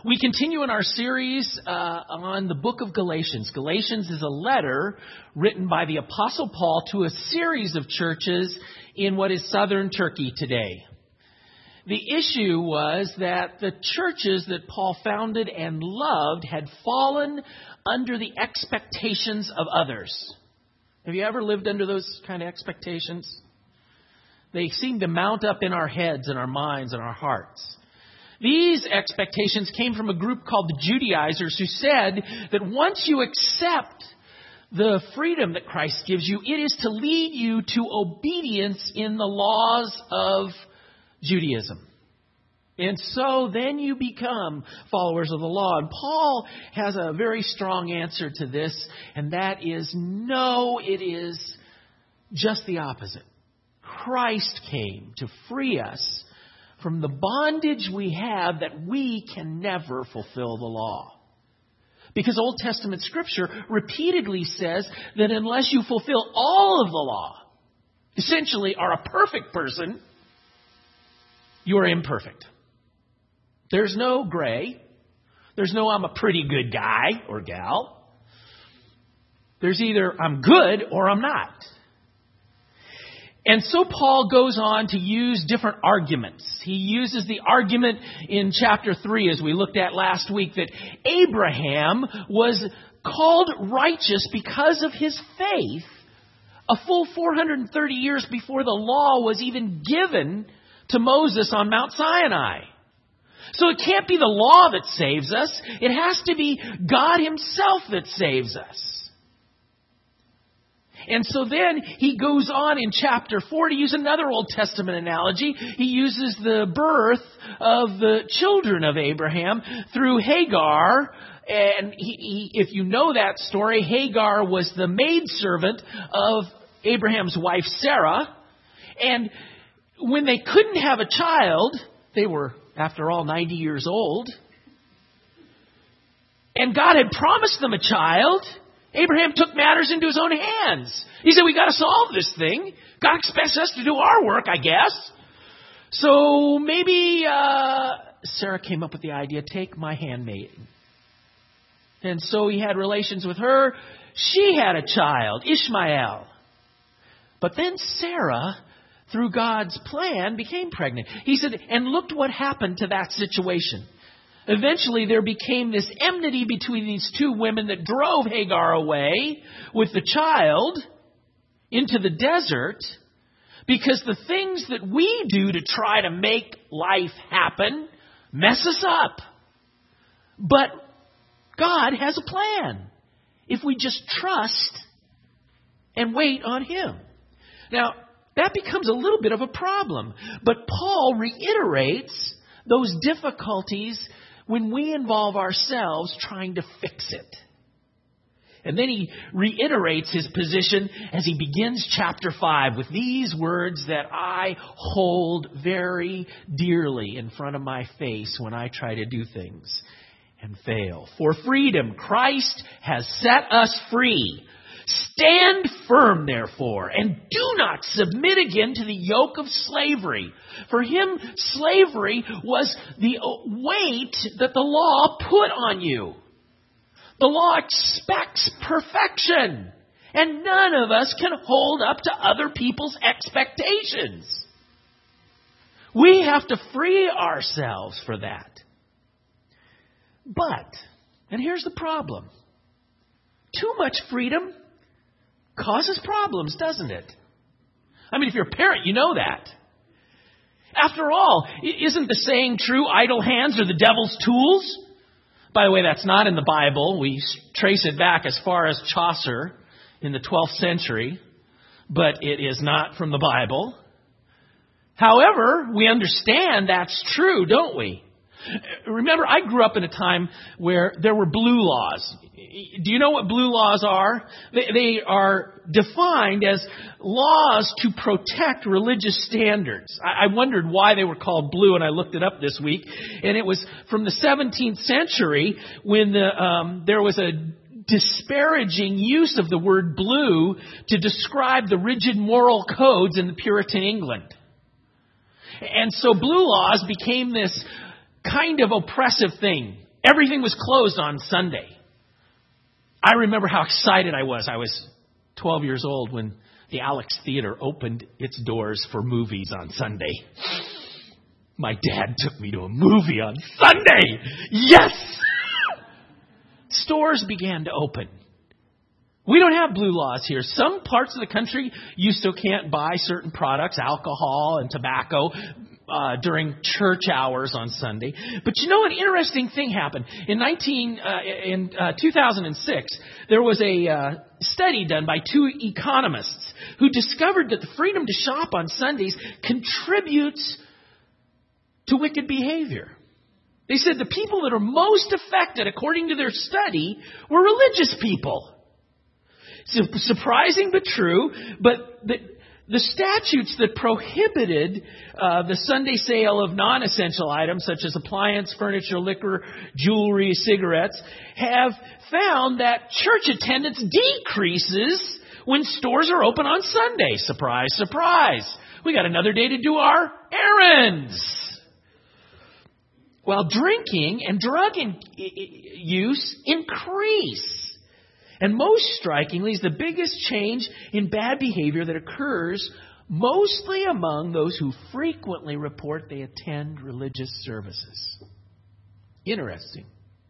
We continue in our series on the book of Galatians. Galatians is a letter written by the Apostle Paul to a series of churches in what is southern Turkey today. The issue was that the churches that Paul founded and loved had fallen under the expectations of others. Have you ever lived under those kind of expectations? They seem to mount up in our heads and our minds and our hearts. These expectations came from a group called the Judaizers, who said that once you accept the freedom that Christ gives you, it is to lead you to obedience in the laws of Judaism. And so then you become followers of the law. And Paul has a very strong answer to this, and that is no, it is just the opposite. Christ came to free us from the bondage we have that we can never fulfill the law. Because Old Testament Scripture repeatedly says that unless you fulfill all of the law, essentially are a perfect person, you are imperfect. There's no gray. There's no I'm a pretty good guy or gal. There's either I'm good or I'm not. And so Paul goes on to use different arguments. He uses the argument in chapter 3, as we looked at last week, that Abraham was called righteous because of his faith a full 430 years before the law was even given to Moses on Mount Sinai. So it can't be the law that saves us. It has to be God Himself that saves us. And so then he goes on in chapter 4 to use another Old Testament analogy. He uses the birth of the children of Abraham through Hagar. And if you know that story, Hagar was the maidservant of Abraham's wife Sarah. And when they couldn't have a child, they were, after all, 90 years old. And God had promised them a child. Abraham took matters into his own hands. He said, we got to solve this thing. God expects us to do our work, I guess. So maybe Sarah came up with the idea, take my handmaiden. And so he had relations with her. She had a child, Ishmael. But then Sarah, through God's plan, became pregnant. He said, and looked what happened to that situation. Eventually, there became this enmity between these two women that drove Hagar away with the child into the desert, because the things that we do to try to make life happen mess us up. But God has a plan if we just trust and wait on Him. Now, that becomes a little bit of a problem. But Paul reiterates those difficulties when we involve ourselves trying to fix it. And then he reiterates his position as he begins chapter 5 with these words that I hold very dearly in front of my face when I try to do things and fail. For freedom, Christ has set us free. Stand firm, therefore, and do not submit again to the yoke of slavery. For him, slavery was the weight that the law put on you. The law expects perfection, and none of us can hold up to other people's expectations. We have to free ourselves for that. But, and here's the problem, too much freedom causes problems, doesn't it? I mean, if you're a parent, you know that. After all, isn't the saying true, idle hands are the devil's tools? By the way, that's not in the Bible. We trace it back as far as Chaucer in the 12th century, but it is not from the Bible. However, we understand that's true, don't we? Remember, I grew up in a time where there were blue laws. Do you know what blue laws are? They are defined as laws to protect religious standards. I wondered why they were called blue, and I looked it up this week. And it was from the 17th century when there was a disparaging use of the word blue to describe the rigid moral codes in the Puritan England. And so blue laws became this kind of oppressive thing. Everything was closed on Sunday. I remember how excited I was. I was 12 years old when the Alex Theater opened its doors for movies on Sunday. My dad took me to a movie on Sunday. Yes! Stores began to open. We don't have blue laws here. Some parts of the country, you still can't buy certain products, alcohol and tobacco, during church hours on Sunday. But you know, an interesting thing happened. In 2006, there was a study done by two economists who discovered that the freedom to shop on Sundays contributes to wicked behavior. They said the people that are most affected, according to their study, were religious people. Surprising but true, but the statutes that prohibited the Sunday sale of non-essential items such as appliance, furniture, liquor, jewelry, cigarettes have found that church attendance decreases when stores are open on Sunday. Surprise, surprise. We got another day to do our errands. While drinking and drug use increase. And most strikingly is the biggest change in bad behavior that occurs mostly among those who frequently report they attend religious services. Interesting.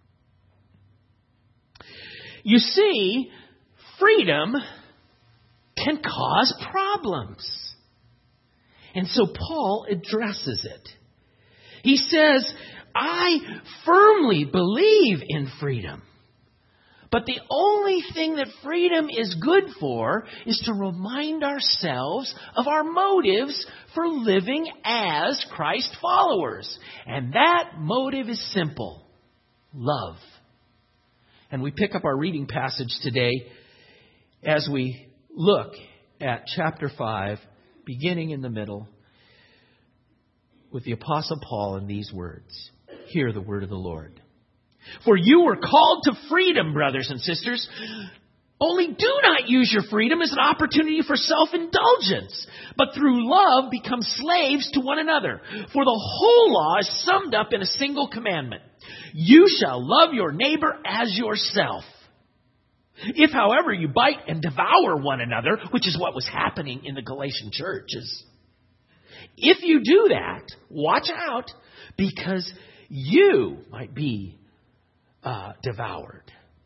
You see, freedom can cause problems. And so Paul addresses it. He says, I firmly believe in freedom. But the only thing that freedom is good for is to remind ourselves of our motives for living as Christ followers. And that motive is simple. Love. And we pick up our reading passage today as we look at chapter 5, beginning in the middle, with the Apostle Paul in these words. Hear the word of the Lord. For you were called to freedom, brothers and sisters. Only do not use your freedom as an opportunity for self-indulgence, but through love become slaves to one another. For the whole law is summed up in a single commandment. You shall love your neighbor as yourself. If, however, you bite and devour one another, which is what was happening in the Galatian churches, if you do that, watch out, because you might be devoured.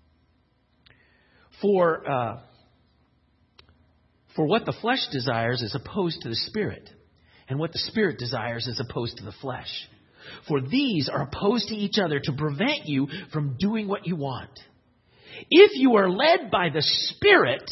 For what the flesh desires is opposed to the Spirit, and what the Spirit desires is opposed to the flesh. For these are opposed to each other to prevent you from doing what you want. If you are led by the Spirit,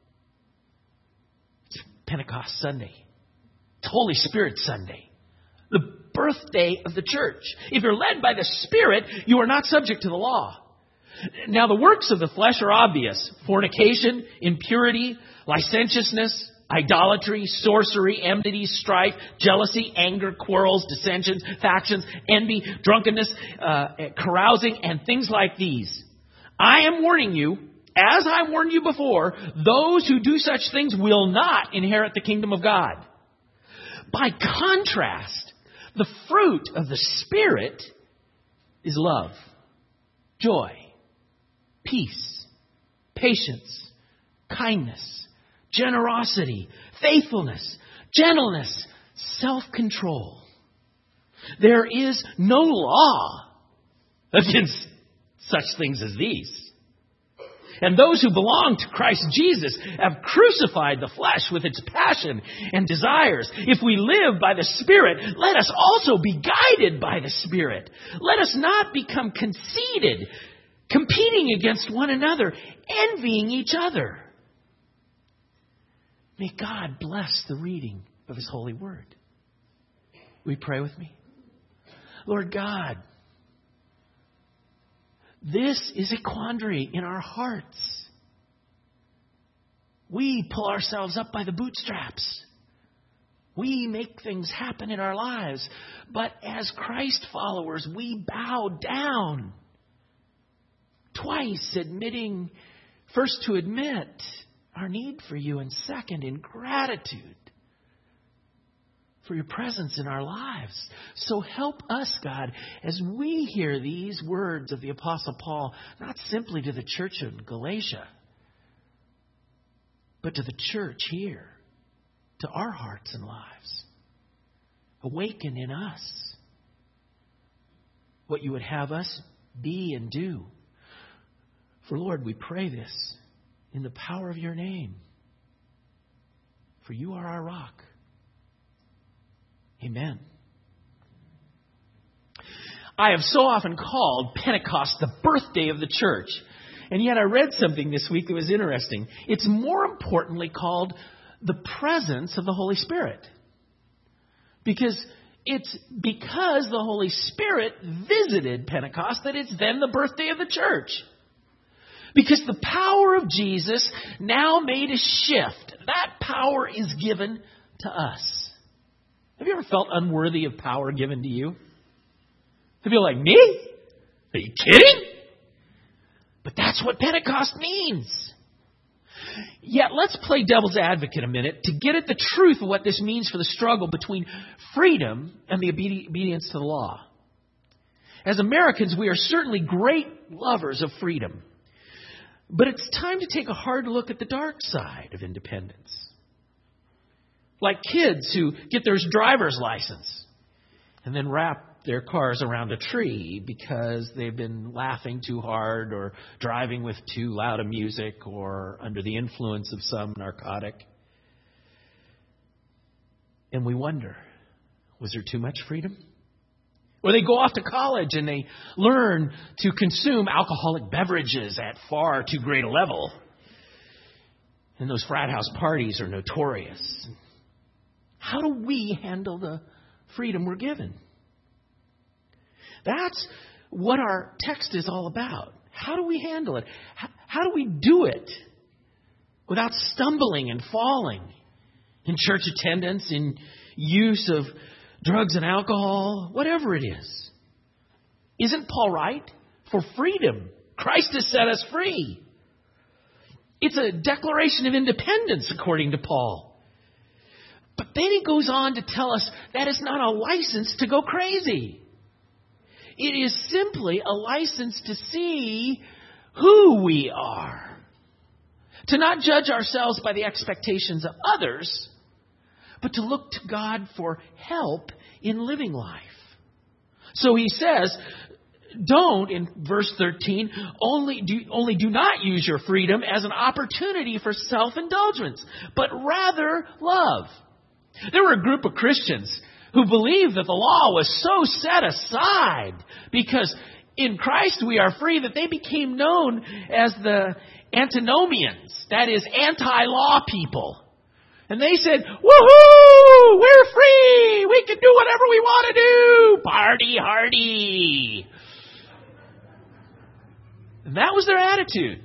it's Pentecost Sunday. It's Holy Spirit Sunday. The birthday of the church. If you're led by the Spirit, you are not subject to the law. Now, the works of the flesh are obvious. Fornication, impurity, licentiousness, idolatry, sorcery, enmity, strife, jealousy, anger, quarrels, dissensions, factions, envy, drunkenness, carousing, and things like these. I am warning you, as I warned you before, those who do such things will not inherit the kingdom of God. By contrast, the fruit of the Spirit is love, joy, peace, patience, kindness, generosity, faithfulness, gentleness, self-control. There is no law against such things as these. And those who belong to Christ Jesus have crucified the flesh with its passion and desires. If we live by the Spirit, let us also be guided by the Spirit. Let us not become conceited, competing against one another, envying each other. May God bless the reading of His holy word. Will you pray with me? Lord God, this is a quandary in our hearts. We pull ourselves up by the bootstraps. We make things happen in our lives. But as Christ followers, we bow down. Twice admitting, first to admit our need for you, and second in gratitude for your presence in our lives. So help us, God, as we hear these words of the Apostle Paul, not simply to the church of Galatia, but to the church here, to our hearts and lives. Awaken in us what you would have us be and do. For Lord, we pray this in the power of your name. For you are our rock. Amen. I have so often called Pentecost the birthday of the church. And yet I read something this week that was interesting. It's more importantly called the presence of the Holy Spirit. Because it's because the Holy Spirit visited Pentecost that it's then the birthday of the church. Because the power of Jesus now made a shift. That power is given to us. Have you ever felt unworthy of power given to you? Have you like, me? Are you kidding? But that's what Pentecost means. Yet let's play devil's advocate a minute to get at the truth of what this means for the struggle between freedom and the obedience to the law. As Americans, we are certainly great lovers of freedom. But it's time to take a hard look at the dark side of independence. Like kids who get their driver's license and then wrap their cars around a tree because they've been laughing too hard or driving with too loud a music or under the influence of some narcotic. And we wonder, was there too much freedom? Or they go off to college and they learn to consume alcoholic beverages at far too great a level. And those frat house parties are notorious. How do we handle the freedom we're given? That's what our text is all about. How do we handle it? How do we do it without stumbling and falling in church attendance, in use of drugs and alcohol, whatever it is? Isn't Paul right? For freedom, Christ has set us free. It's a declaration of independence, according to Paul. But then he goes on to tell us that is not a license to go crazy. It is simply a license to see who we are. To not judge ourselves by the expectations of others, but to look to God for help in living life. So he says, don't, in verse 13, only do not use your freedom as an opportunity for self-indulgence, but rather love. There were a group of Christians who believed that the law was so set aside because in Christ we are free that they became known as the antinomians, that is, anti-law people. And they said, woohoo, we're free, we can do whatever we want to do, party hardy. And that was their attitude.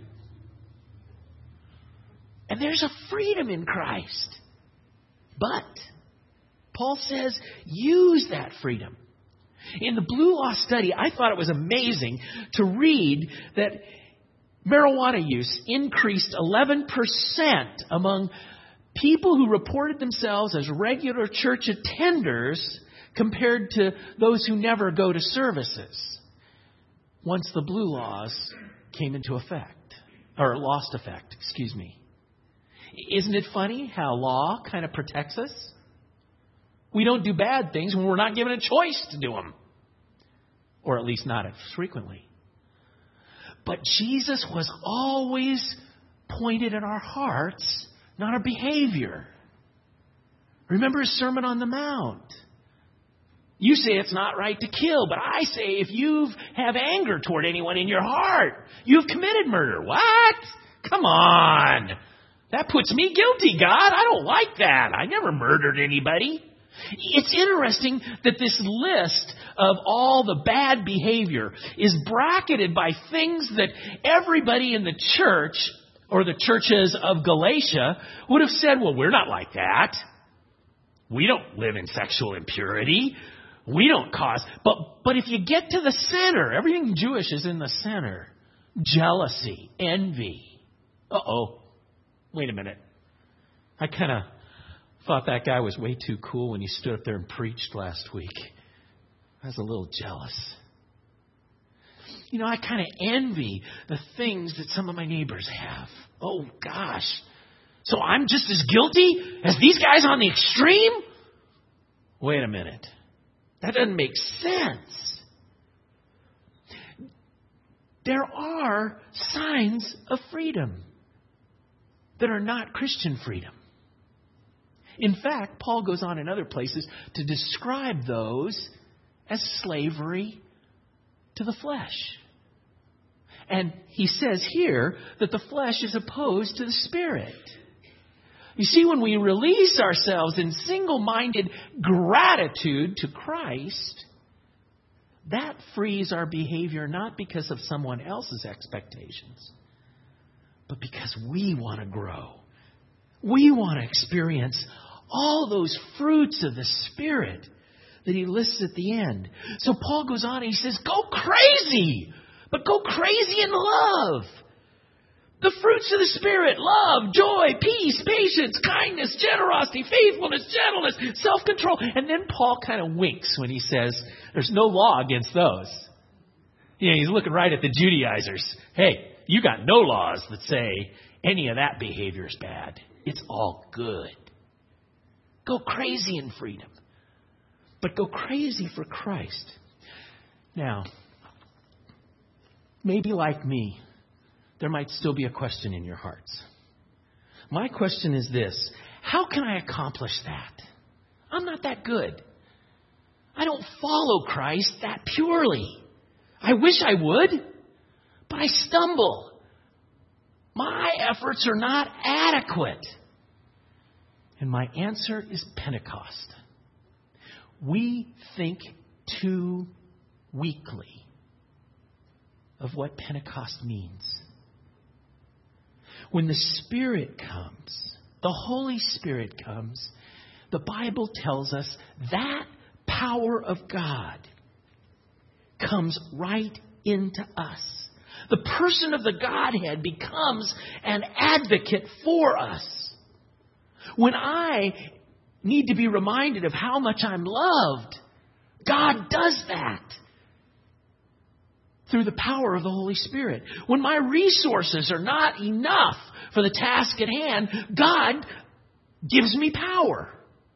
And there's a freedom in Christ. But Paul says, use that freedom. In the Blue Law Study, I thought it was amazing to read that marijuana use increased 11% among people who reported themselves as regular church attenders compared to those who never go to services once the blue laws came into effect, or lost effect, excuse me. Isn't it funny how law kind of protects us? We don't do bad things when we're not given a choice to do them. Or at least not as frequently. But Jesus was always pointed at our hearts, not our behavior. Remember his Sermon on the Mount. You say it's not right to kill, but I say if you have anger toward anyone in your heart, you've committed murder. What? Come on. That puts me guilty, God. I don't like that. I never murdered anybody. It's interesting that this list of all the bad behavior is bracketed by things that everybody in the church or the churches of Galatia would have said, well, we're not like that. We don't live in sexual impurity. We don't cause. But if you get to the center, everything Jewish is in the center. Jealousy, envy. Uh-oh. Wait a minute. I kind of Thought that guy was way too cool when he stood up there and preached last week. I was a little jealous. You know, I kind of envy the things that some of my neighbors have. Oh, gosh. So I'm just as guilty as these guys on the extreme? Wait a minute. That doesn't make sense. There are signs of freedom that are not Christian freedom. In fact, Paul goes on in other places to describe those as slavery to the flesh. And he says here that the flesh is opposed to the Spirit. You see, when we release ourselves in single-minded gratitude to Christ, that frees our behavior not because of someone else's expectations, but because we want to grow. We want to experience all those fruits of the Spirit that he lists at the end. So Paul goes on and he says, go crazy, but go crazy in love. The fruits of the Spirit, love, joy, peace, patience, kindness, generosity, faithfulness, gentleness, self-control. And then Paul kind of winks when he says, there's no law against those. You know, he's looking right at the Judaizers. Hey, you got no laws that say any of that behavior is bad. It's all good. Go crazy in freedom. But go crazy for Christ. Now, maybe like me, there might still be a question in your hearts. My question is this: how can I accomplish that? I'm not that good. I don't follow Christ that purely. I wish I would, but I stumble. My efforts are not adequate. And my answer is Pentecost. We think too weakly of what Pentecost means. When the Spirit comes, the Holy Spirit comes, the Bible tells us that power of God comes right into us. The person of the Godhead becomes an advocate for us. When I need to be reminded of how much I'm loved, God does that through the power of the Holy Spirit. When my resources are not enough for the task at hand, God gives me power.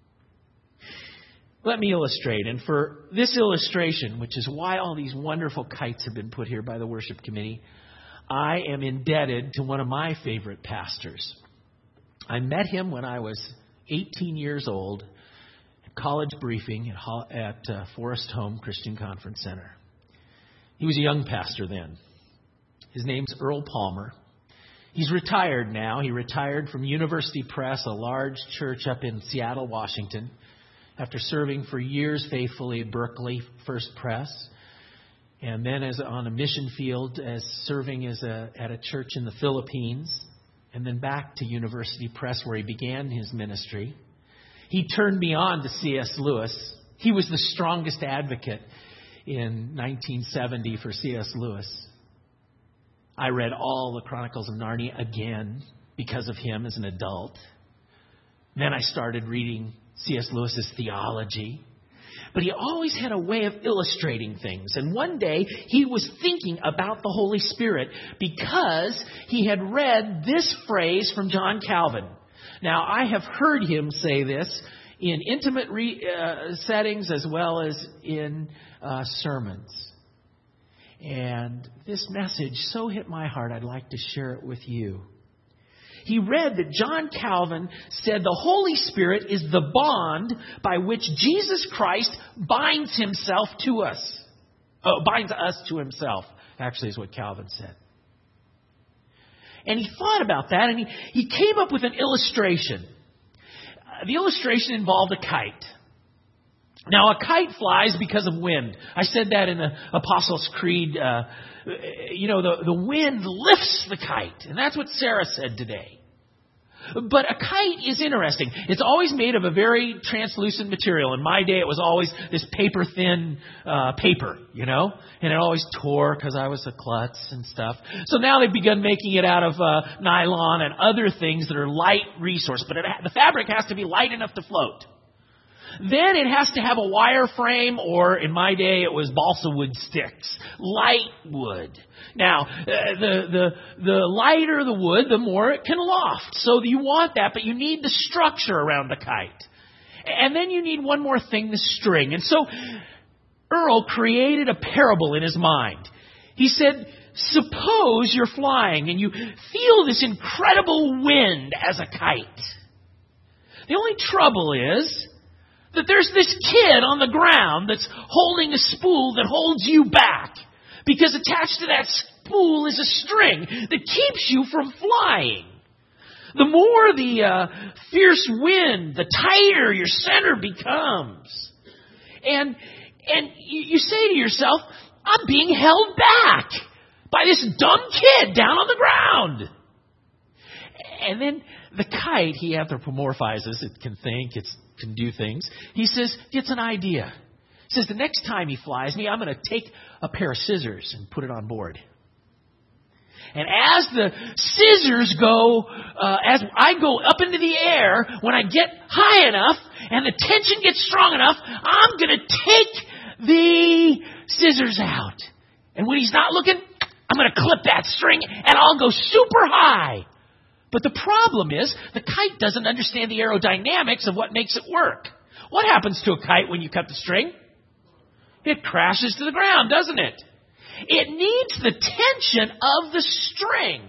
Let me illustrate. And for this illustration, which is why all these wonderful kites have been put here by the worship committee, I am indebted to one of my favorite pastors. I met him when I was 18 years old at college briefing at Forest Home Christian Conference Center. He was a young pastor then. His name's Earl Palmer. He's retired now. He retired from University Press, a large church up in Seattle, Washington, after serving for years faithfully at Berkeley First Press, and then as on a mission field as serving at a church in the Philippines, and then back to University Press where he began his ministry. He turned me on to C.S. Lewis. He was the strongest advocate in 1970 for C.S. Lewis. I read all the Chronicles of Narnia again because of him as an adult. Then I started reading C.S. Lewis's theology. But he always had a way of illustrating things. And one day he was thinking about the Holy Spirit because he had read this phrase from John Calvin. Now, I have heard him say this in intimate settings as well as in sermons. And this message so hit my heart, I'd like to share it with you. He read that John Calvin said the Holy Spirit is the bond by which Jesus Christ binds himself to us. Binds us to himself, actually, is what Calvin said. And he thought about that, and he came up with an illustration. The illustration involved a kite. Now, a kite flies because of wind. I said that in the Apostles' Creed. The wind lifts the kite. And that's what Sarah said today. But a kite is interesting. It's always made of a very translucent material. In my day, it was always this paper-thin paper, and it always tore because I was a klutz and stuff. So now they've begun making it out of nylon and other things that are light resource. But the fabric has to be light enough to float. Then it has to have a wire frame, or in my day it was balsa wood sticks, light wood. Now, the lighter the wood, the more it can loft. So you want that, but you need the structure around the kite. And then you need one more thing, the string. And so Earl created a parable in his mind. He said, suppose you're flying and you feel this incredible wind as a kite. The only trouble is that there's this kid on the ground that's holding a spool that holds you back. Because attached to that spool is a string that keeps you from flying. The more the fierce wind, the tighter your center becomes. And you say to yourself, I'm being held back by this dumb kid down on the ground. And then the kite, he anthropomorphizes. It can think, it can do things. He says, gets an idea. He says, the next time he flies me, I'm going to take a pair of scissors and put it on board. And as the scissors go, as I go up into the air, when I get high enough and the tension gets strong enough, I'm going to take the scissors out. And when he's not looking, I'm going to clip that string and I'll go super high. But the problem is, the kite doesn't understand the aerodynamics of what makes it work. What happens to a kite when you cut the string? It crashes to the ground, doesn't it? It needs the tension of the string.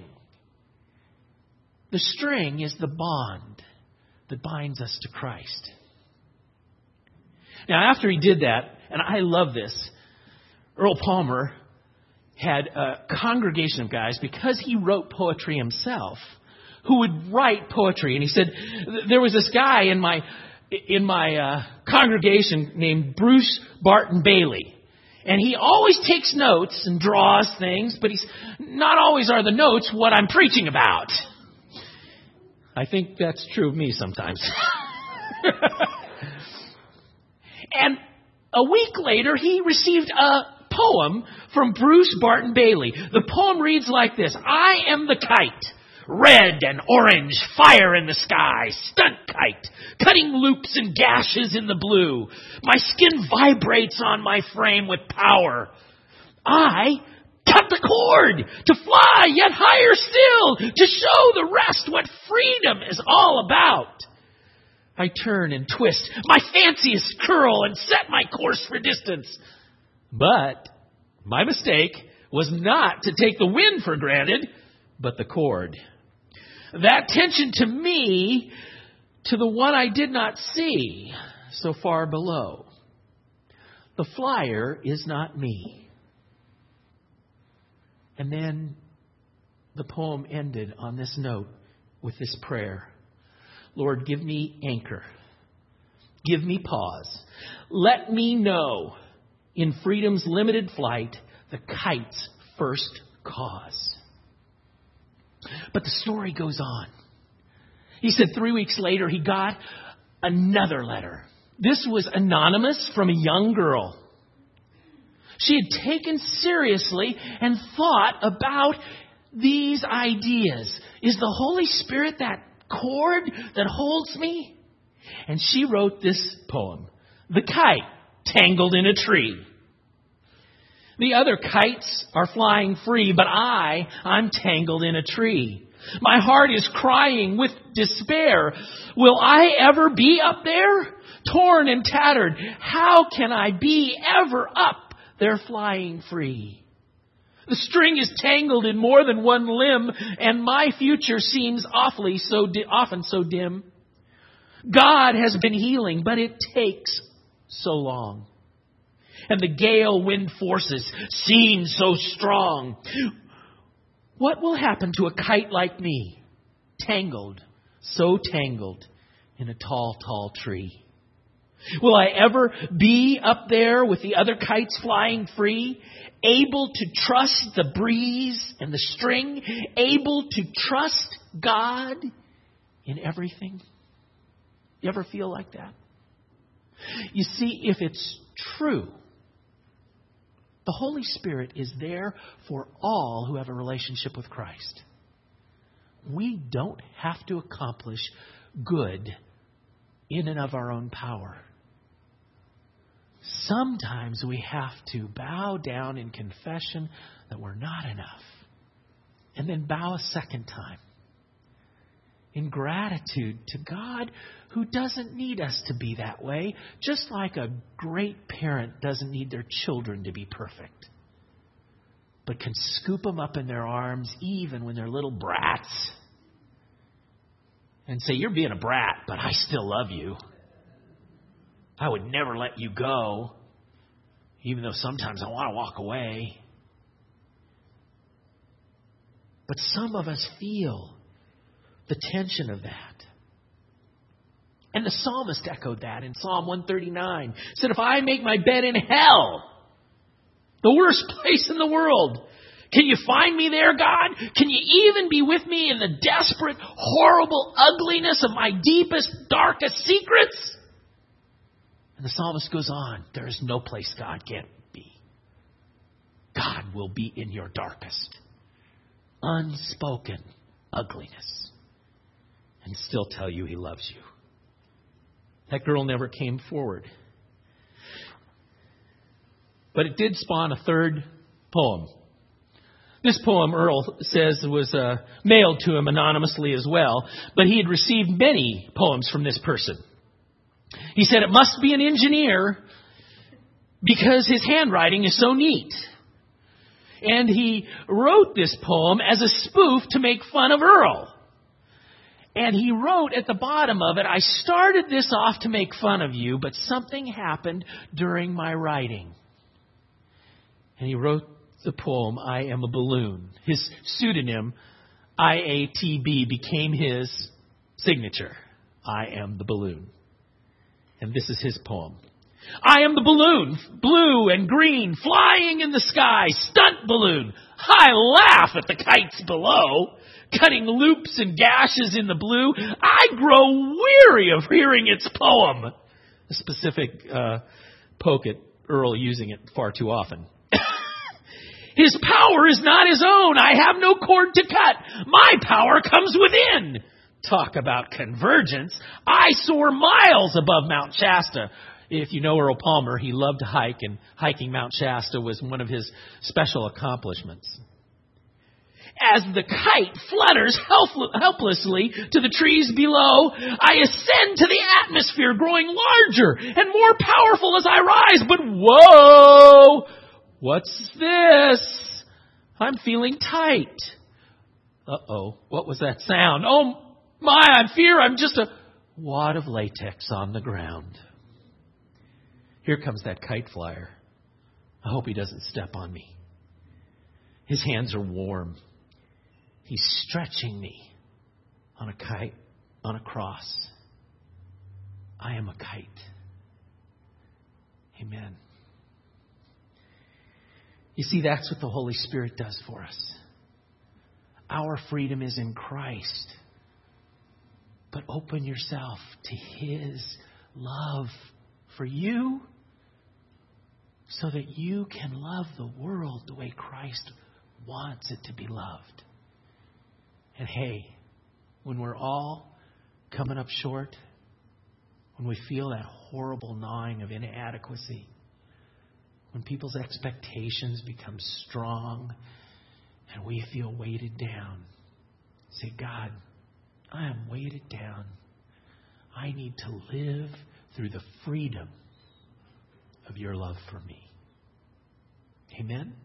The string is the bond that binds us to Christ. Now, after he did that, and I love this, Earl Palmer had a congregation of guys, because he wrote poetry himself, who would write poetry. And he said, there was this guy in my congregation named Bruce Barton Bailey. And he always takes notes and draws things, but he's not always are the notes what I'm preaching about. I think that's true of me sometimes. And a week later, he received a poem from Bruce Barton Bailey. The poem reads like this: I am the kite. Red and orange, fire in the sky, stunt kite, cutting loops and gashes in the blue. My skin vibrates on my frame with power. I cut the cord to fly yet higher still, to show the rest what freedom is all about. I turn and twist my fanciest curl and set my course for distance. But my mistake was not to take the wind for granted, but the cord. That tension to me, to the one I did not see so far below. The flyer is not me. And then the poem ended on this note with this prayer. Lord, give me anchor. Give me pause. Let me know in freedom's limited flight the kite's first cause. But the story goes on. He said 3 weeks later he got another letter. This was anonymous from a young girl. She had taken seriously and thought about these ideas. Is the Holy Spirit that cord that holds me? And she wrote this poem, The Kite Tangled in a Tree. The other kites are flying free, but I'm tangled in a tree. My heart is crying with despair. Will I ever be up there? Torn and tattered, how can I be ever up there flying free? The string is tangled in more than one limb, and my future seems often so dim. God has been healing, but it takes so long. And the gale wind forces seem so strong. What will happen to a kite like me, so tangled in a tall, tall tree? Will I ever be up there with the other kites flying free, able to trust the breeze and the string, able to trust God in everything? You ever feel like that? You see, if it's true, the Holy Spirit is there for all who have a relationship with Christ. We don't have to accomplish good in and of our own power. Sometimes we have to bow down in confession that we're not enough. And then bow a second time in gratitude to God who doesn't need us to be that way, just like a great parent doesn't need their children to be perfect, but can scoop them up in their arms even when they're little brats and say, you're being a brat, but I still love you. I would never let you go, even though sometimes I want to walk away. But some of us feel the tension of that. And the psalmist echoed that in Psalm 139. He said, if I make my bed in hell, the worst place in the world, can you find me there, God? Can you even be with me in the desperate, horrible ugliness of my deepest, darkest secrets? And the psalmist goes on, there is no place God can't be. God will be in your darkest, unspoken ugliness and still tell you He loves you. That girl never came forward. But it did spawn a third poem. This poem, Earl says, was mailed to him anonymously as well, but he had received many poems from this person. He said it must be an engineer because his handwriting is so neat. And he wrote this poem as a spoof to make fun of Earl. And he wrote at the bottom of it, I started this off to make fun of you, but something happened during my writing. And he wrote the poem, I Am a Balloon. His pseudonym, IATB, became his signature. I am the balloon. And this is his poem. I am the balloon, blue and green, flying in the sky, stunt balloon. I laugh at the kites below, cutting loops and gashes in the blue. I grow weary of hearing its poem. A specific poke at Earl using it far too often. His power is not his own. I have no cord to cut. My power comes within. Talk about convergence. I soar miles above Mount Shasta. If you know Earl Palmer, he loved to hike, and hiking Mount Shasta was one of his special accomplishments. As the kite flutters helplessly to the trees below, I ascend to the atmosphere, growing larger and more powerful as I rise. But whoa! What's this? I'm feeling tight. Uh-oh, what was that sound? Oh my, I fear I'm just a wad of latex on the ground. Here comes that kite flyer. I hope he doesn't step on me. His hands are warm. He's stretching me on a kite, on a cross. I am a kite. Amen. You see, that's what the Holy Spirit does for us. Our freedom is in Christ. But open yourself to His love for you so that you can love the world the way Christ wants it to be loved. And hey, when we're all coming up short, when we feel that horrible gnawing of inadequacy, when people's expectations become strong and we feel weighted down, say, God, I am weighted down. I need to live through the freedom of your love for me. Amen?